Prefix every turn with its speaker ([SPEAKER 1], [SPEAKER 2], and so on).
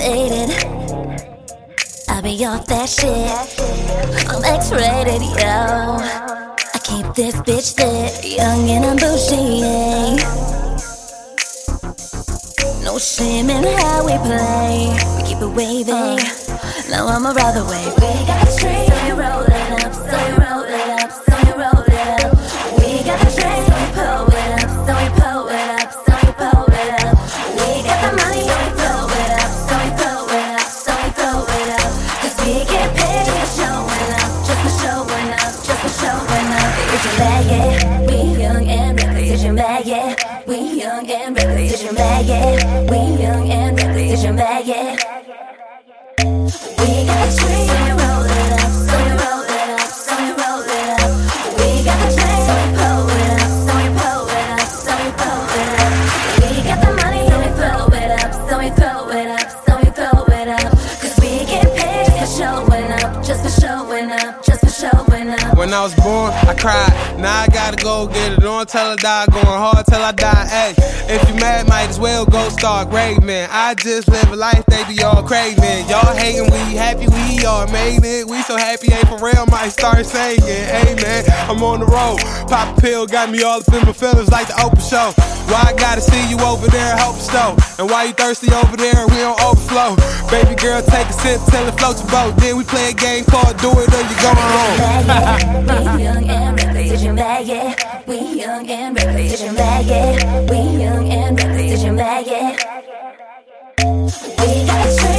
[SPEAKER 1] faded. I be off that shit. I'm X-rated, yo. I keep this bitch lit, young and I'm bougie, yeah. No shame in how we play. We keep it waving. Now I'ma roll the way. We got the tree, so you roll it up, so you roll it up, so you roll it up. We got the tree, so we pull it up, so we pull it up, so we pull it up. We got the money, so we pull it up, so we pull it up, so we pull it up. Cause we get paid just for showing up, just for showing up, just for showing up. Is you bad, yeah? We young and reckless. Is you bad, yeah? We young and reckless. Is you bad, yeah? We young and reckless. Is you bad, yeah? We got the tree, so you roll it up, so you roll it up, so you roll it up. We got the tree, so we pull it up, so we pull it up, so we pull it up. We got the money, so we pull it up, so we pull it up, so we pull it up. Cause we get paid just for showing up, just for showing up, just for showing up.
[SPEAKER 2] When I was born, I cried. Now I gotta go get it on till I die. Going hard till I die. Hey, if you mad, might as well go start graving. I just live a life they be all craving. Y'all hating, we happy, we all made it. We so happy, ain't for real, might start saying, hey man, I'm on the road. Pop a pill, got me all up in my feelings like the Oprah show. Why I gotta see you over there, hope so. And why you thirsty over there, we don't overflow. Baby girl, take a sip till it floats your boat. Then we play a game called Do It or You Going Home.
[SPEAKER 1] We young and reckless, did you bag it? We young and reckless, did you bag it? We young and reckless, did you bag it? We got a